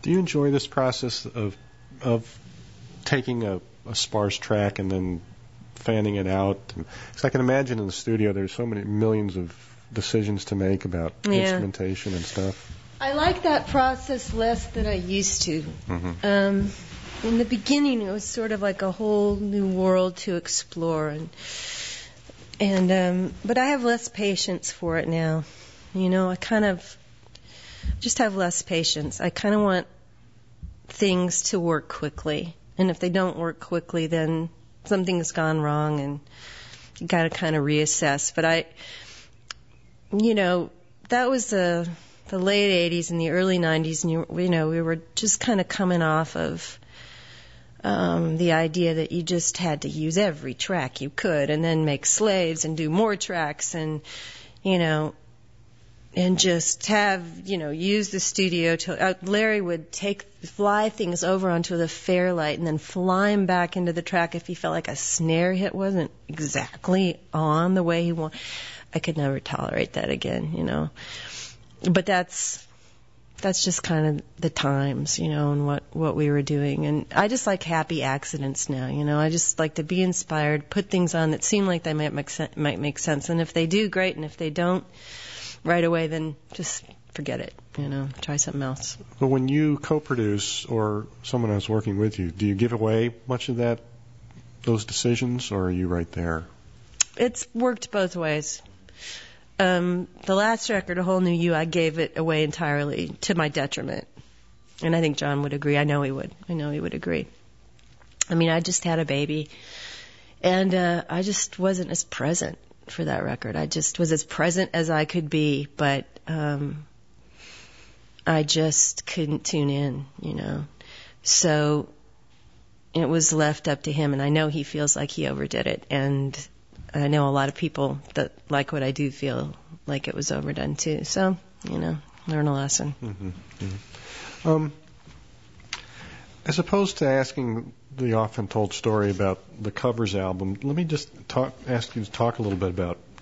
Do you enjoy this process of taking a sparse track and then fanning it out? Because I can imagine in the studio there's so many millions of decisions to make about instrumentation and stuff. I like that process less than I used to. Mm-hmm. In the beginning, it was sort of like a whole new world to explore, but I have less patience for it now. I kind of just have less patience. I kind of want things to work quickly, and if they don't work quickly, then something's gone wrong, and you got to kind of reassess. But that was the late 80s and the early 90s, and we were just kind of coming off of the idea that you just had to use every track you could and then make slaves and do more tracks and just have, use the studio to, Larry would fly things over onto the Fairlight and then fly them back into the track if he felt like a snare hit wasn't exactly on the way he wanted. I could never tolerate that again, But that's just kind of the times, and what we were doing. And I just like happy accidents now, I just like to be inspired, put things on that seem like they might make sense. And if they do, great. And if they don't right away, then just forget it, try something else. But when you co-produce or someone else working with you, do you give away much of those decisions, or are you right there? It's worked both ways. The last record, A Whole New You, I gave it away entirely to my detriment. And I think John would agree. I know he would agree. I mean, I just had a baby, and I just wasn't as present for that record. I just was as present as I could be, but I just couldn't tune in, So it was left up to him, and I know he feels like he overdid it, and I know a lot of people that like what I do feel like it was overdone too. So, learn a lesson. Mm-hmm. Mm-hmm. As opposed to asking the often told story about the covers album, let me just ask you to talk a little bit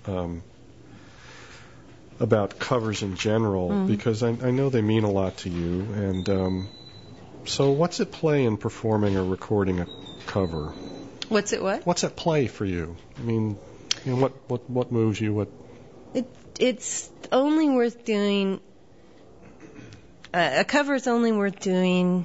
about covers in general, because I know they mean a lot to you. And so what's at play in performing or recording a cover? What's it what? What's at play for you? I mean, what moves you? It's only worth doing. A cover is only worth doing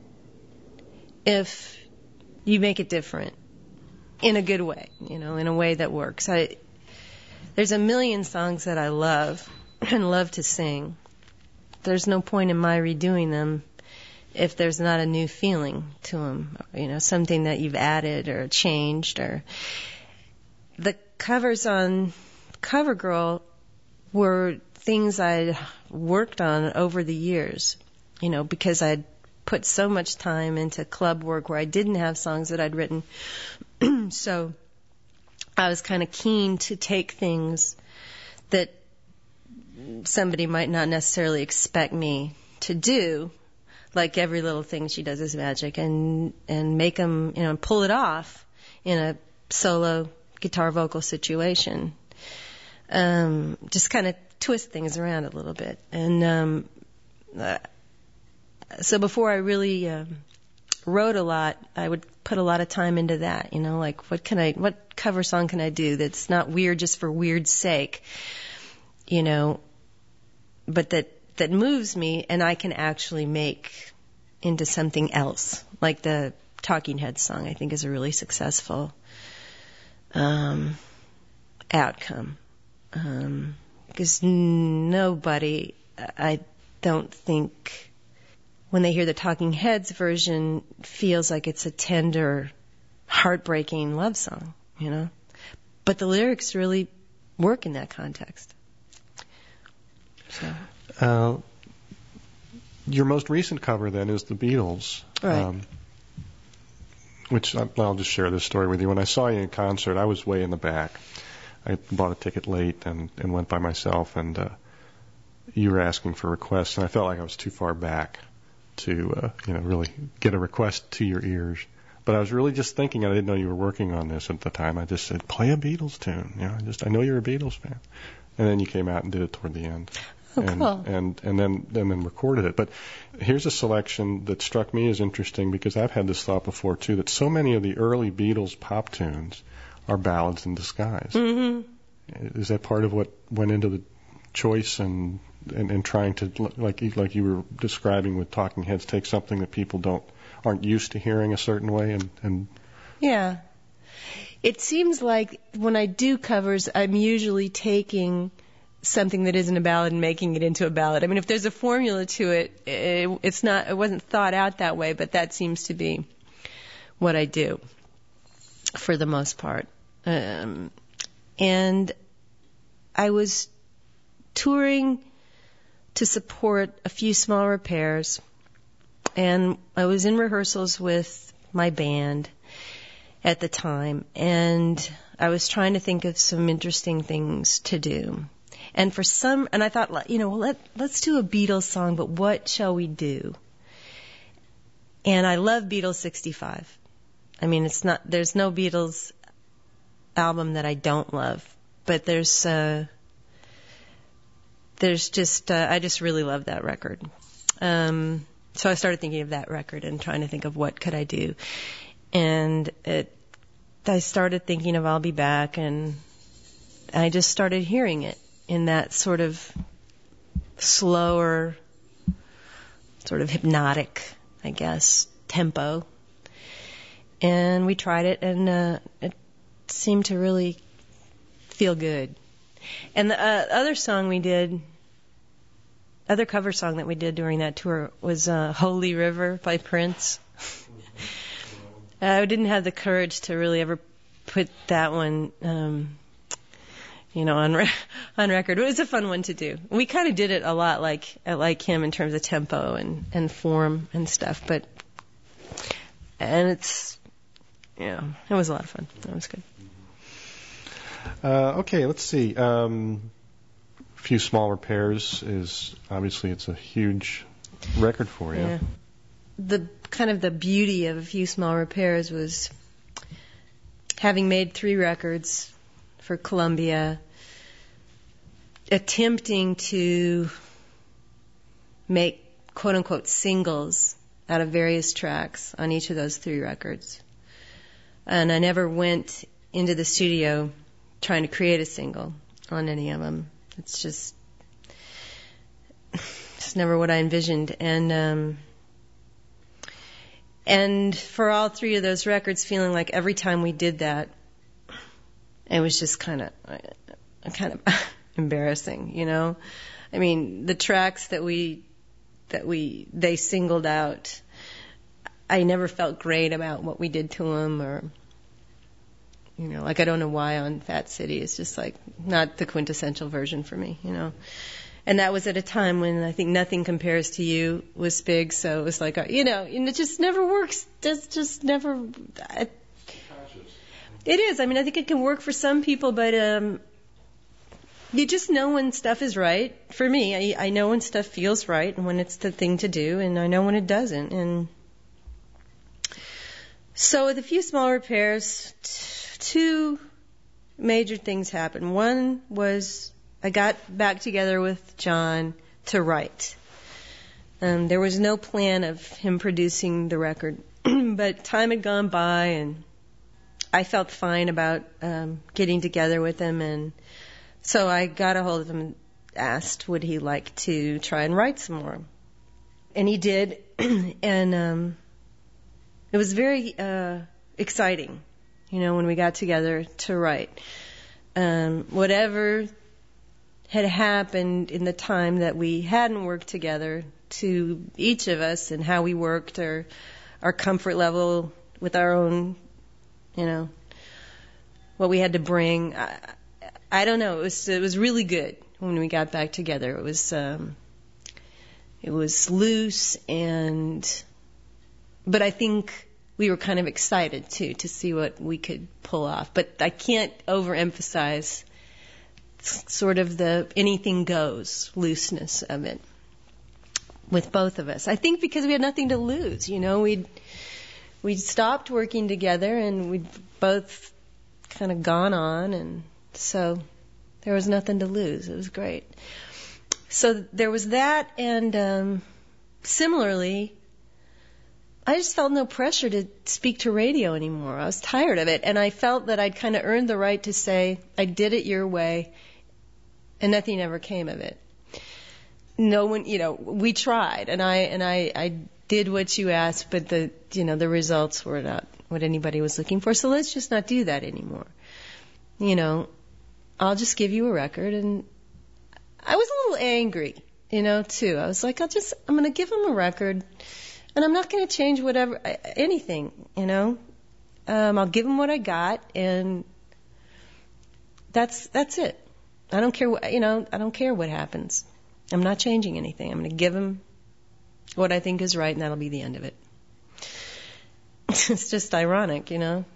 if you make it different in a good way, in a way that works. There's a million songs that I love and love to sing. There's no point in my redoing them if there's not a new feeling to them, something that you've added or changed. Or the covers on CoverGirl were things I'd worked on over the years, because I'd put so much time into club work where I didn't have songs that I'd written. So I was kind of keen to take things that somebody might not necessarily expect me to do, like Every Little Thing She Does Is Magic, and make them, pull it off in a solo guitar vocal situation. Just kind of twist things around a little bit. And so before I really wrote a lot, I would put a lot of time into that, like what cover song can I do that's not weird just for weird's sake, but that moves me and I can actually make into something else. Like the Talking Heads song, I think, is a really successful outcome. Because nobody, I don't think, when they hear the Talking Heads version, feels like it's a tender, heartbreaking love song, But the lyrics really work in that context. So. Your most recent cover, then, is the Beatles. Right. Which I'll just share this story with you. When I saw you in concert, I was way in the back. I bought a ticket late and went by myself, and you were asking for requests, and I felt like I was too far back to really get a request to your ears. But I was really just thinking, I didn't know you were working on this at the time. I just said, play a Beatles tune. I know you're a Beatles fan. And then you came out and did it toward the end. and then recorded it. But here's a selection that struck me as interesting because I've had this thought before too, that so many of the early Beatles pop tunes are ballads in disguise. Mm-hmm. Is that part of what went into the choice and trying to, like you were describing with Talking Heads, take something that people aren't used to hearing a certain way and Yeah. It seems like when I do covers, I'm usually taking something that isn't a ballad and making it into a ballad. I mean, if there's a formula to it, it wasn't thought out that way, but that seems to be what I do for the most part. And I was touring to support a few small repairs, and I was in rehearsals with my band at the time, and I was trying to think of some interesting things to do. And I thought, let's do a Beatles song, but what shall we do? And I love Beatles 65. I mean, there's no Beatles album that I don't love, but I just really love that record. So I started thinking of that record and trying to think of what could I do. And I started thinking of I'll Be Back, and I just started hearing it in that sort of slower, sort of hypnotic, I guess, tempo. And we tried it, and it seemed to really feel good. And the other cover song that we did during that tour was Holy River by Prince. I didn't have the courage to really ever put that one, on record. It was a fun one to do. We kind of did it a lot like him in terms of tempo and form and stuff. It was a lot of fun. It was good. Okay, let's see. A Few Small Repairs it's a huge record for you. Yeah. The kind of the beauty of A Few Small Repairs was having made 3 records for Columbia, attempting to make quote-unquote singles out of various tracks on each of those 3 records. And I never went into the studio trying to create a single on any of them. It's just never what I envisioned. And for all 3 of those records, feeling like every time we did that, it was just kind of embarrassing, I mean, the tracks that they singled out, I never felt great about what we did to them, or like I Don't Know Why on Fat City is just like not the quintessential version for me, And that was at a time when I think Nothing Compares to You was big, so it was like, and it just never works. It's just never. It is. I mean, I think it can work for some people, but you just know when stuff is right. For me, I know when stuff feels right and when it's the thing to do, and I know when it doesn't. And so with A Few Small Repairs, 2 major things happened. One was I got back together with John to write. There was no plan of him producing the record, but time had gone by, and I felt fine about getting together with him, and so I got a hold of him and asked would he like to try and write some more. And he did, and it was very exciting, when we got together to write. Whatever had happened in the time that we hadn't worked together to each of us and how we worked, or our comfort level with our own, what we had to bring. I don't know. It was really good when we got back together. It was loose, but I think we were kind of excited too to see what we could pull off. But I can't overemphasize sort of the anything goes looseness of it with both of us. I think because we had nothing to lose, we'd stopped working together and we'd both kind of gone on, and so there was nothing to lose. It was great. So there was that, and similarly, I just felt no pressure to speak to radio anymore. I was tired of it, and I felt that I'd kind of earned the right to say, I did it your way, and nothing ever came of it. No one, we tried, and I did what you asked, but the results were not what anybody was looking for. So let's just not do that anymore. I'll just give you a record, and I was a little angry, too. I was like, I'm going to give him a record. And I'm not going to change anything, I'll give him what I got, and that's it. I don't care I don't care what happens. I'm not changing anything. I'm going to give him what I think is right, and that'll be the end of it. It's just ironic, With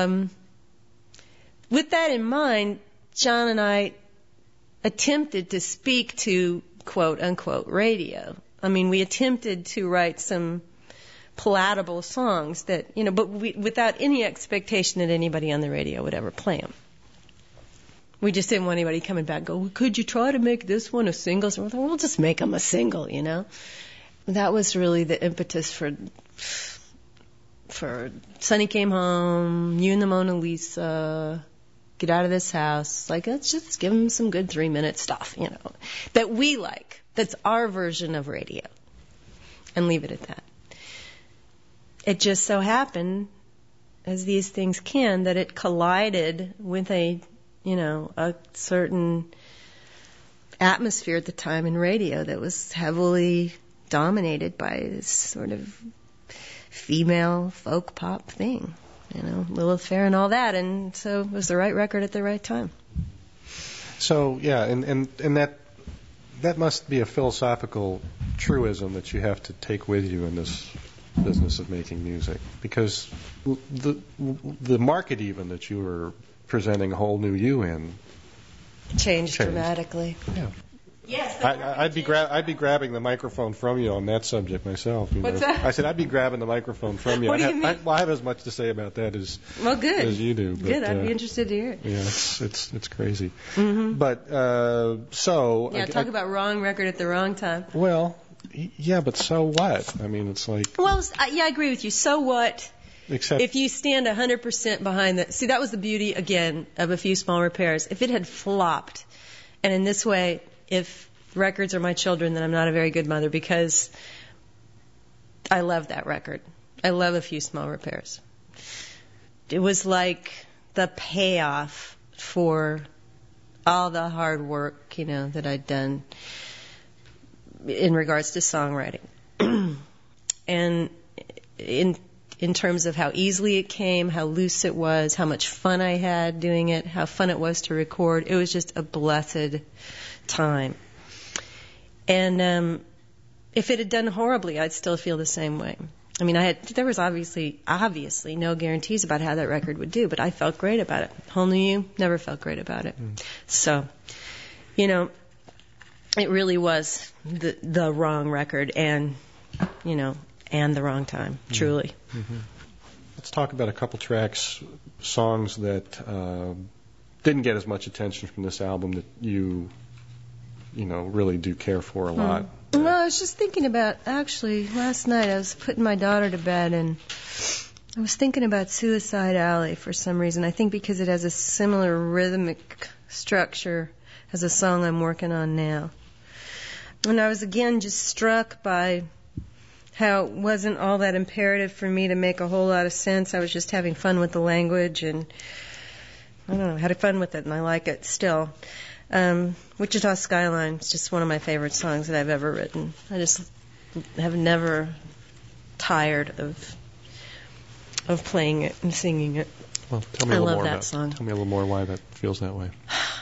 that in mind, John and I attempted to speak to quote unquote radio. I mean, we attempted to write some palatable songs that, but without any expectation that anybody on the radio would ever play them. We just didn't want anybody coming back and go, well, could you try to make this one a single? So we'll just make them a single, That was really the impetus for Sonny Came Home, You and the Mona Lisa, Get Out of This House. Like, let's just give them some good 3-minute stuff, that we like. That's our version of radio. And leave it at that. It just so happened, as these things can, that it collided with a certain atmosphere at the time in radio that was heavily dominated by this sort of female folk pop thing, Lilith Fair and all that, and so it was the right record at the right time. So, yeah, and that must be a philosophical truism that you have to take with you in this business of making music, because the market even that you were presenting a whole new you in changed dramatically. Yeah. Yes. I'd be grabbing the microphone from you on that subject myself. What's that? I said I'd be grabbing the microphone from you. What do you mean? I have as much to say about that as you do. But, good. I'd be interested to hear it. Yeah, it's crazy. Mm-hmm. But talk about wrong record at the wrong time. Well, yeah, but so what? I mean, it's like. Well, I agree with you. So what? Except if you stand 100% behind that. See, that was the beauty again of A Few Small Repairs. If it had flopped, and in this way, if records are my children, then I'm not a very good mother, because I love that record. I love A Few Small Repairs. It was like the payoff for all the hard work, that I'd done in regards to songwriting. And in terms of how easily it came, how loose it was, how much fun I had doing it, how fun it was to record, it was just a blessed time. And if it had done horribly, I'd still feel the same way. I mean, there was obviously no guarantees about how that record would do, but I felt great about it. Whole New You, never felt great about it. So, it really was the wrong record, and and the wrong time, truly. Mm-hmm. Let's talk about a couple songs that didn't get as much attention from this album that you really do care for a lot. Well, I was just thinking about, actually, last night I was putting my daughter to bed, and I was thinking about Suicide Alley for some reason. I think because it has a similar rhythmic structure as a song I'm working on now. And I was again just struck by how it wasn't all that imperative for me to make a whole lot of sense. I was just having fun with the language, and I don't know, had fun with it, and I like it still. Wichita Skyline is just one of my favorite songs that I've ever written. I just have never tired of playing it and singing it. Well, tell me a little more about that song. Tell me a little more why that feels that way.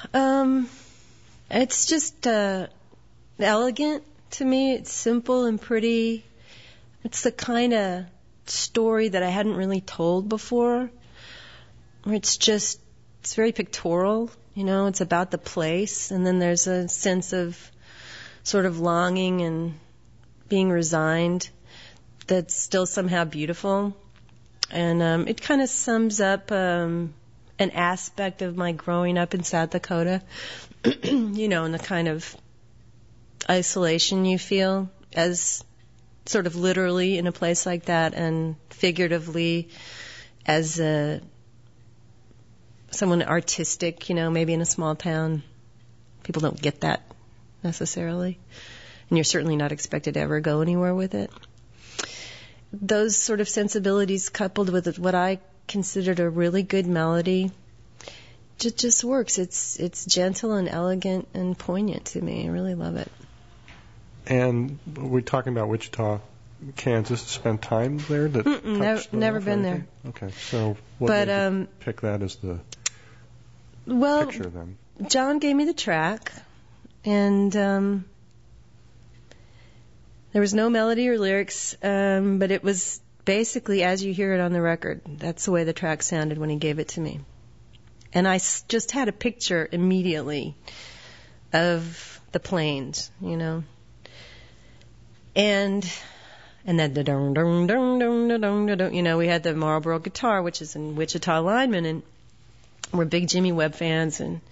It's just elegant to me. It's simple and pretty. It's the kind of story that I hadn't really told before. Where it's very pictorial. It's about the place, and then there's a sense of sort of longing and being resigned that's still somehow beautiful. And it kind of sums up an aspect of my growing up in South Dakota, in the kind of isolation you feel as sort of literally in a place like that, and figuratively as someone artistic, maybe in a small town. People don't get that necessarily. And you're certainly not expected to ever go anywhere with it. Those sort of sensibilities coupled with what I considered a really good melody just works. It's gentle and elegant and poignant to me. I really love it. And we're talking about Wichita, Kansas. Spent time there? Never been there. Okay, so what made you pick that as the picture then? John gave me the track, and there was no melody or lyrics, but it was basically as you hear it on the record. That's the way the track sounded when he gave it to me. And I just had a picture immediately of the plains, And then the dum dum dum dum dum dum. We had the Marlboro guitar, which is in Wichita Lineman, and we're big Jimmy Webb fans, and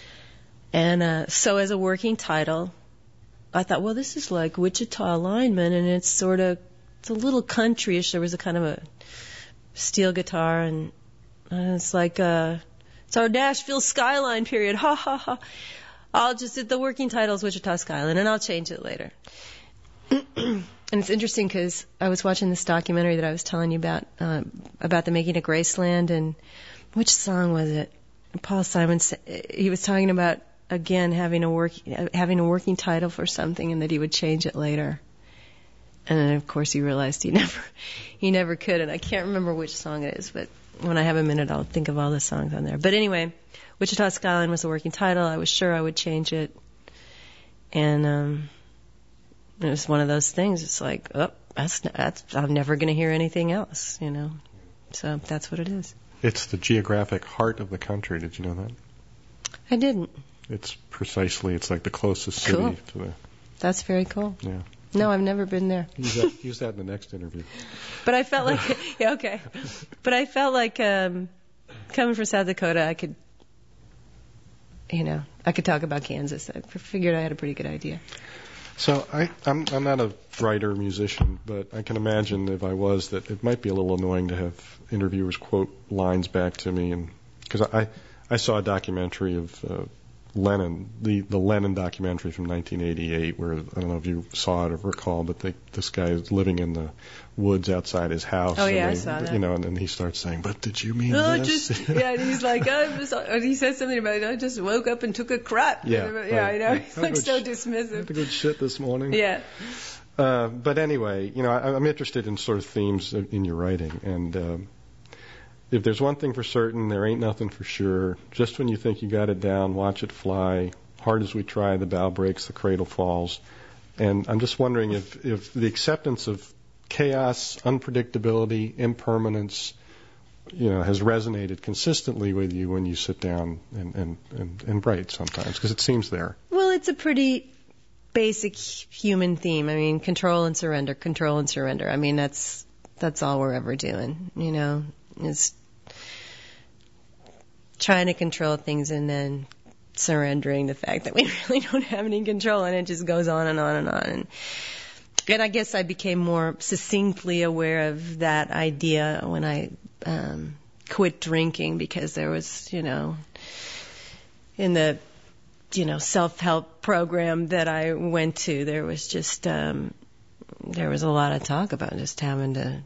so as a working title, I thought, well, this is like Wichita Lineman, and it's a little countryish. There was a kind of a steel guitar, and it's like it's our Nashville skyline period. Ha ha ha. The working title is Wichita Skyline, and I'll change it later. And it's interesting because I was watching this documentary that I was telling you about the making of Graceland, and which song was it? Paul Simon, he was talking about, again, having a working title for something, and that he would change it later. And then, of course, he realized he never could, and I can't remember which song it is, but when I have a minute, I'll think of all the songs on there. But anyway, Wichita Skyline was the working title. I was sure I would change it, and it was one of those things. It's like, I'm never going to hear anything else, So that's what it is. It's the geographic heart of the country. Did you know that? I didn't. It's like the closest city to the... That's very cool. Yeah. No, I've never been there. Use that in the next interview. But I felt like, yeah, okay. But I felt like coming from South Dakota, I could talk about Kansas. I figured I had a pretty good idea. So I'm not a writer, musician, but I can imagine if I was that it might be a little annoying to have interviewers quote lines back to me, and because I saw a documentary of Lennon, the Lennon documentary from 1988, where I don't know if you saw it or recall, but this guy is living in the woods outside his house. Oh yeah, I saw that. And then he starts saying, "But did you mean this?" And he's like, he said something about, I just woke up and took a crap. Yeah, I know. He's like so dismissive. I had to go shit this morning. Yeah. But anyway, I'm interested in sort of themes in your writing, and if there's one thing for certain, there ain't nothing for sure. Just when you think you got it down, watch it fly. Hard as we try, the bow breaks, the cradle falls. And I'm just wondering if the acceptance of chaos, unpredictability, impermanence, has resonated consistently with you when you sit down and write sometimes, because it seems there. Well, it's a pretty basic human theme. I mean, control and surrender. I mean, that's all we're ever doing, is trying to control things and then surrendering the fact that we really don't have any control, and it just goes on and on and on. And I guess I became more succinctly aware of that idea when I quit drinking, because there was, in the, self-help program that I went to, there was just, there was a lot of talk about just having to,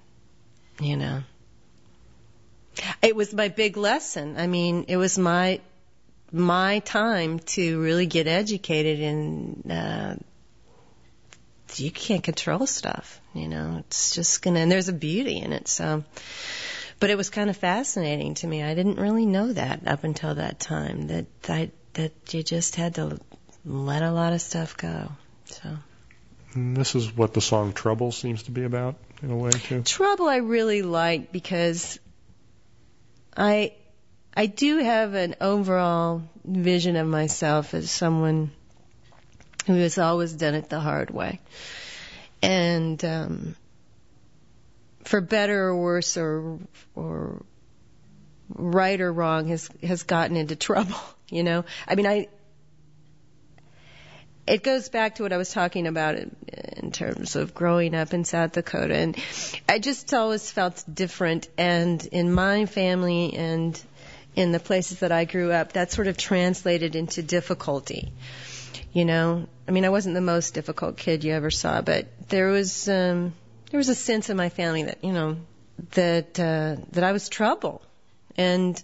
it was my big lesson. I mean, it was my time to really get educated in, you can't control stuff, it's just and there's a beauty in it. So, but it was kind of fascinating to me. I didn't really know that up until that time, that you just had to let a lot of stuff go. So. And this is what the song Trouble seems to be about, in a way, too. Trouble I really like, because I do have an overall vision of myself as someone who has always done it the hard way. And for better or worse, or right or wrong, has gotten into trouble, I mean, it goes back to what I was talking about in terms of growing up in South Dakota. And I just always felt different. And in my family and in the places that I grew up, that sort of translated into difficulty. You know, I mean, I wasn't the most difficult kid you ever saw, but there was a sense in my family that, you know, that I was trouble. And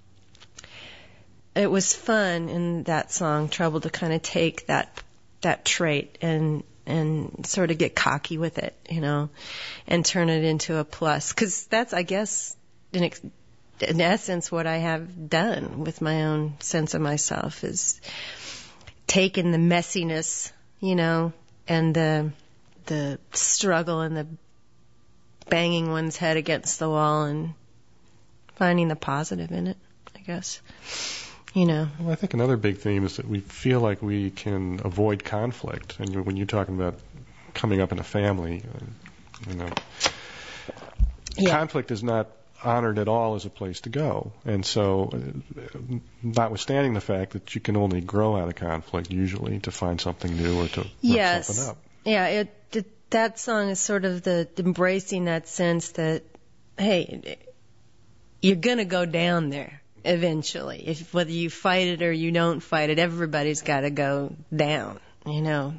it was fun in that song, Trouble, to kind of take that trait and sort of get cocky with it, you know, and turn it into a plus. Because that's, I guess, in essence, what I have done with my own sense of myself is taken the messiness, you know, and the struggle and the banging one's head against the wall and finding the positive in it, I guess. You know. Well, I think another big theme is that we feel like we can avoid conflict. And when you're talking about coming up in a family, you know, conflict is not honored at all as a place to go. And so, notwithstanding the fact that you can only grow out of conflict usually to find something new or to rip something up. Yeah, that song is sort of the embracing that sense that, hey, you're going to go down there eventually. Whether you fight it or you don't fight it, everybody's got to go down, you know,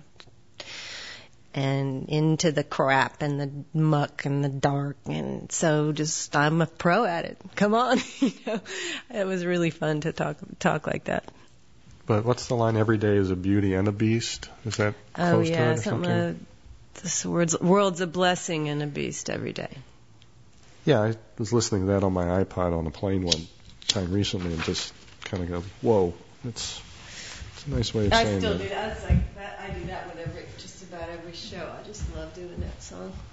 and into the crap and the muck and the dark. And so I'm a pro at it. Come on. You know, it was really fun to talk like that. But what's the line? Every day is a beauty and a beast. Is that close to it or something? This world's a blessing and a beast every day. Yeah, I was listening to that on my iPod on a plane one time recently and just kind of go, whoa, it's a nice way of saying that. I still do that. It's like that. I do that with just about every show. I just love doing that song.